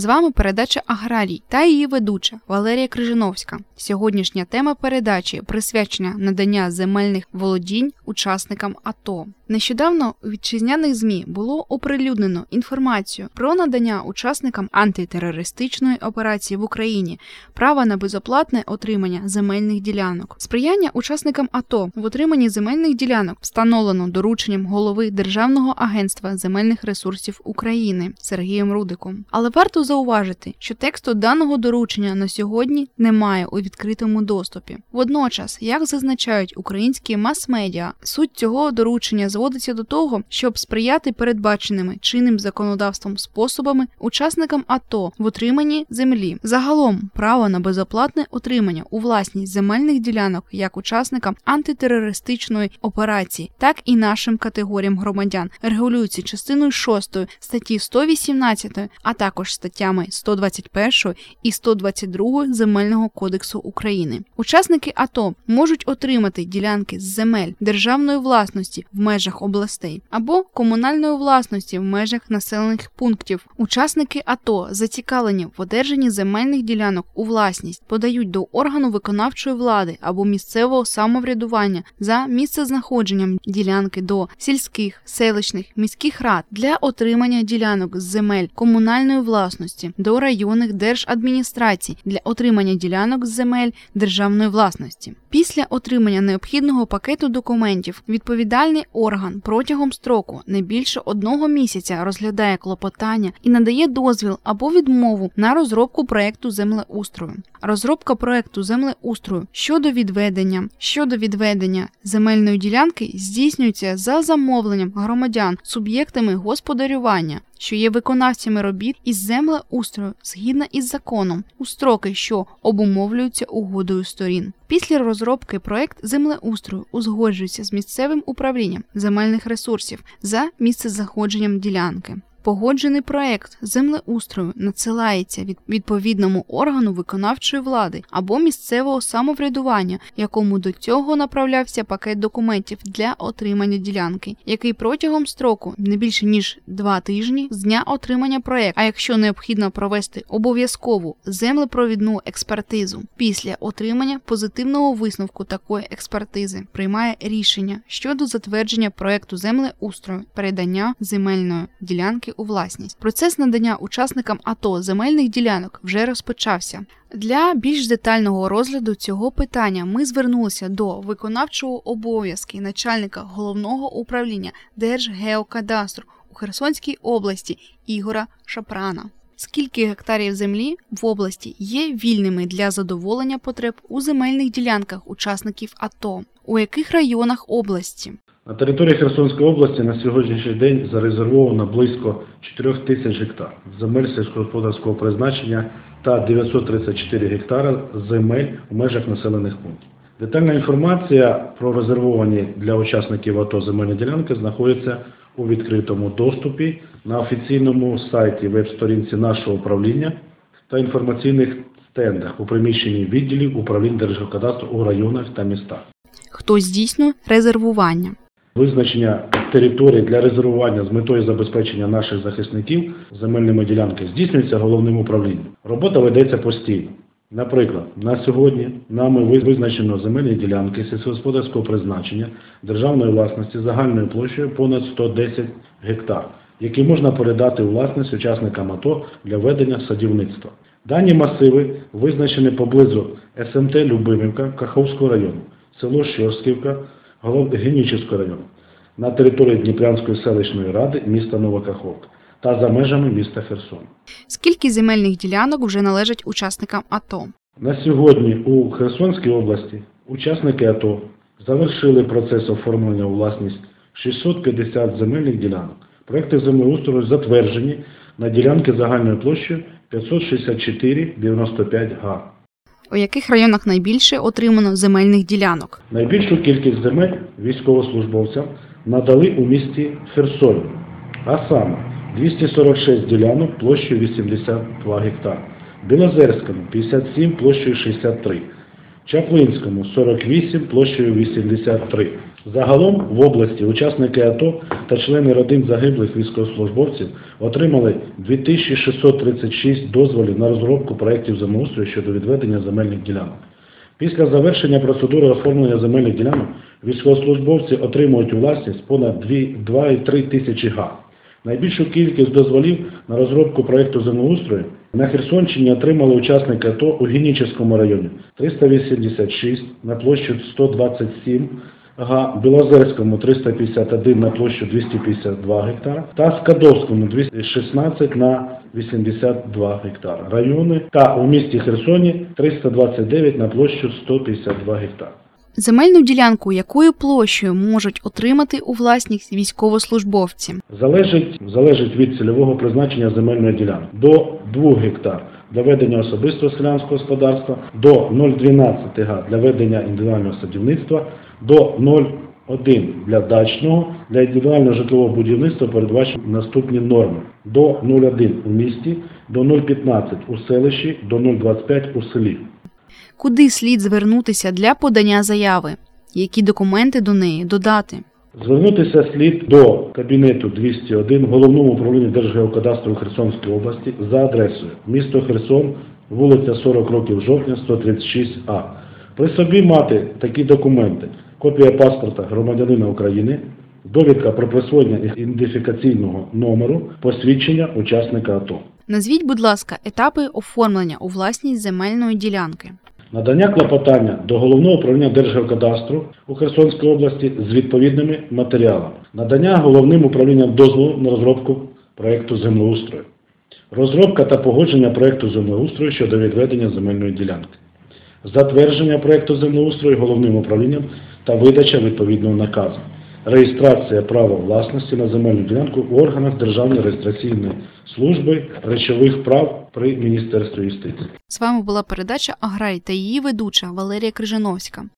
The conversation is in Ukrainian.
З вами передача «Аграрій» та її ведуча Валерія Крижановська. Сьогоднішня тема передачі присвячена надання земельних володінь учасникам АТО. Нещодавно у вітчизняних ЗМІ було оприлюднено інформацію про надання учасникам антитерористичної операції в Україні права на безоплатне отримання земельних ділянок. Сприяння учасникам АТО в отриманні земельних ділянок встановлено дорученням голови Державного агентства земельних ресурсів України Сергієм Рудиком. Але варто зауважити, що тексту даного доручення на сьогодні немає у відкритому доступі. Водночас, як зазначають українські мас-медіа, суть цього доручення зводиться до того, щоб сприяти передбаченими чинним законодавством способами учасникам АТО в отриманні землі. Загалом, право на безоплатне отримання у власність земельних ділянок як учасникам антитерористичної операції, так і нашим категоріям громадян регулюється частиною 6 статті 118, а також статтями 121 і 122 Земельного кодексу України. Учасники АТО можуть отримати ділянки з земель державної власності в межах областей або комунальної власності в межах населених пунктів. Учасники АТО, зацікавлені в одержанні земельних ділянок у власність, подають до органу виконавчої влади або місцевого самоврядування за місцезнаходженням ділянки до сільських, селищних, міських рад для отримання ділянок з земель комунальної власності, до районних держадміністрацій для отримання ділянок з земель державної власності. Після отримання необхідного пакету документів відповідальний орган протягом строку не більше 1 місяця розглядає клопотання і надає дозвіл або відмову на розробку проекту землеустрою. Розробка проекту землеустрою щодо відведення земельної ділянки здійснюється за замовленням громадян суб'єктами господарювання, що є виконавцями робіт із землеустрою згідно із законом, у строки, що обумовлюються угодою сторін. Після розробки проект землеустрою узгоджується з місцевим управлінням земельних ресурсів за місцезнаходженням ділянки. Погоджений проект землеустрою надсилається відповідному органу виконавчої влади або місцевого самоврядування, якому до цього направлявся пакет документів для отримання ділянки, який протягом строку не більше ніж 2 тижні з дня отримання проекту, а якщо необхідно провести обов'язкову землепровідну експертизу. Після отримання позитивного висновку такої експертизи приймає рішення щодо затвердження проекту землеустрою, передання земельної ділянки у власність. Процес надання учасникам АТО земельних ділянок вже розпочався. Для більш детального розгляду цього питання ми звернулися до виконавчого обов'язки начальника Головного управління Держгеокадастру у Херсонській області Ігоря Шапрана. Скільки гектарів землі в області є вільними для задоволення потреб у земельних ділянках учасників АТО? У яких районах області? На території Херсонської області на сьогоднішній день зарезервовано близько 4 тисяч гектар земель сільськогосподарського призначення та 934 гектара земель у межах населених пунктів. Детальна інформація про резервовані для учасників АТО земельні ділянки знаходиться у відкритому доступі на офіційному сайті веб-сторінці нашого управління та інформаційних стендах у приміщенні відділів управлінь Держгеокадастру у районах та містах. Хто здійснює резервування? Визначення територій для резервування з метою забезпечення наших захисників земельними ділянками здійснюється головним управлінням. Робота ведеться постійно. Наприклад, на сьогодні нами визначено земельні ділянки сільськогосподарського призначення державної власності загальною площею понад 110 гектар, які можна передати у власність учасникам АТО для ведення садівництва. Дані масиви визначені поблизу СМТ Любимівка Каховського району, село Щорсківка Генічівського району, на території Дніпрянської селищної ради міста Нова Каховка та за межами міста Херсон. Скільки земельних ділянок вже належать учасникам АТО? На сьогодні у Херсонській області учасники АТО завершили процес оформлення у власність 650 земельних ділянок. Проекти землеустрою затверджені на ділянки загальною площею 564,95 га. У яких районах найбільше отримано земельних ділянок? Найбільшу кількість земель військовослужбовцям надали у місті Херсоні, а саме 246 ділянок площею 82 гектар, Білозерському 57 площею 63, Чаплинському 48 площею 83, Загалом в області учасники АТО та члени родин загиблих військовослужбовців отримали 2636 дозволів на розробку проєктів землеустрою щодо відведення земельних ділянок. Після завершення процедури оформлення земельних ділянок військовослужбовці отримують у власність понад 2,3 тисячі га. Найбільшу кількість дозволів на розробку проєкту землеустрою на Херсонщині отримали учасники АТО у Генічеському районі – 386 на площу 127 га, Білозерському – 351 на площу 252 гектара та Скадовському – 216 на 82 гектара райони та у місті Херсоні – 329 на площу 152 гектара. Земельну ділянку якою площею можуть отримати у власність військовослужбовці? Залежить від цільового призначення земельної ділянки. До 2 гектар для ведення особистого селянського господарства, до 0,12 га для ведення індивідуального садівництва, до 0,1 для дачного, для індивідуального житлового будівництва передбачені наступні норми. До 0,1 у місті, до 0,15 у селищі, до 0,25 у селі. Куди слід звернутися для подання заяви? Які документи до неї додати? Звернутися слід до кабінету 201 в Головному управлінні Держгеокадастру Херсонської області за адресою місто Херсон, вулиця 40 років жовтня, 136А. При собі мати такі документи: копія паспорта громадянина України, довідка про присвоєння ідентифікаційного номеру, посвідчення учасника АТО. Назвіть, будь ласка, етапи оформлення у власність земельної ділянки. Надання клопотання до Головного управління Держгеокадастру у Херсонській області з відповідними матеріалами. Надання Головним управлінням дозволу на розробку проєкту землеустрою. Розробка та погодження проєкту землеустрою щодо відведення земельної ділянки. Затвердження проєкту землеустрою Головним управлінням та видача відповідного наказу. Реєстрація права власності на земельну ділянку в органах Державної реєстраційної служби речових прав при Міністерстві юстиції. З вами була передача «Аграрій» та її ведуча Валерія Крижановська.